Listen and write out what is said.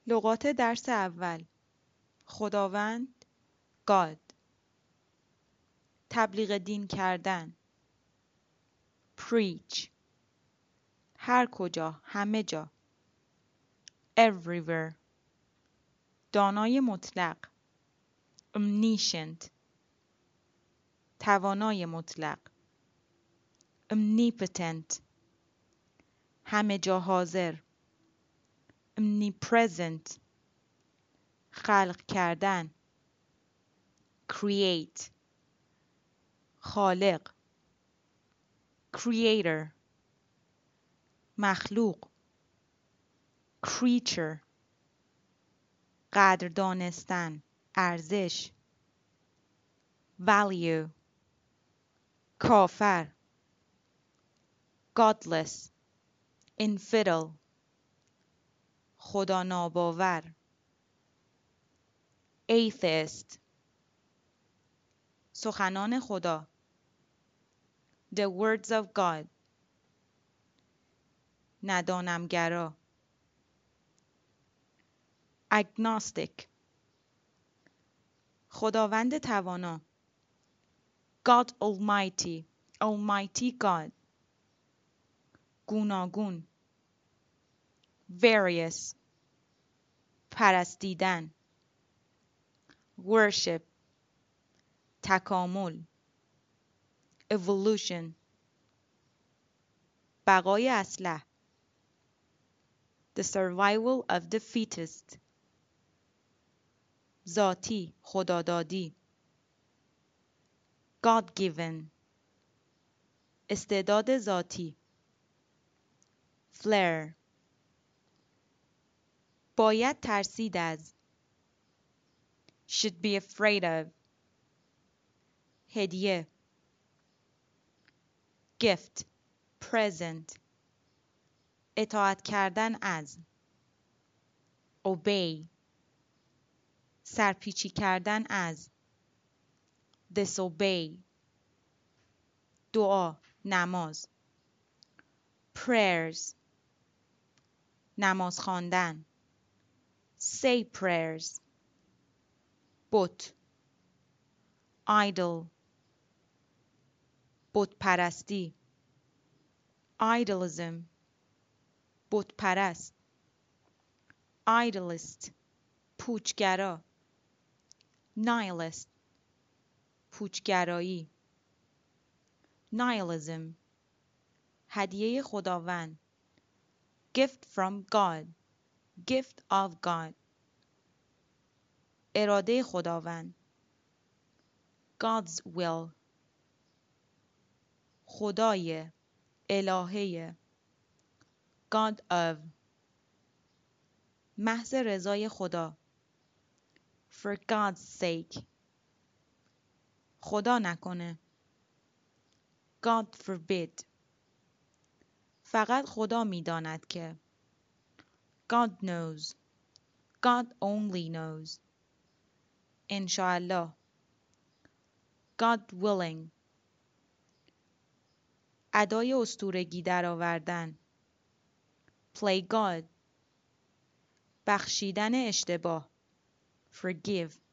لغات درس اول. خداوند، God. تبلیغ دین کردن، preach. هر کجا، همه جا، everywhere. دانای مطلق، omniscient. توانای مطلق، omnipotent. همه جا حاضر، omnipresent. خلق کردن، create. خالق، creator. مخلوق، creature. قدر دانستن، ارزش، value. کافر، godless. infidel. خدا ناباور، atheist. سخنان خدا، the words of God. ندانمگرا، agnostic. خداوند توانا، God Almighty, Almighty God. گوناگون، various. پرستیدن، worship. تکامل، evolution. بقای اصلح، the survival of the fittest. ذاتی، خدادادی، God given. استعداد ذاتی، flare. باید ترسید از، should be afraid of. هدیه، gift, present. اطاعت کردن از، obey. سرپیچی کردن از، disobey. دعا، نماز، prayers. نماز خواندن، say prayers. بت، idol. بت پرستی، idolism. بت پرست، idolist. پوچگرا، nihilist. پوچگرایی، nihilism. هدیه خداوند، gift from God, gift of God. اراده خداوند، God's will. خدای، الهه، God of. محض رضای خدا، for God's sake. خدا نکنه، God forbid. فقط خدا می‌داند که، God knows. God only knows. انشاءالله، God willing. ادای اسطورگی درآوردن، play God. بخشیدن اشتباه، forgive.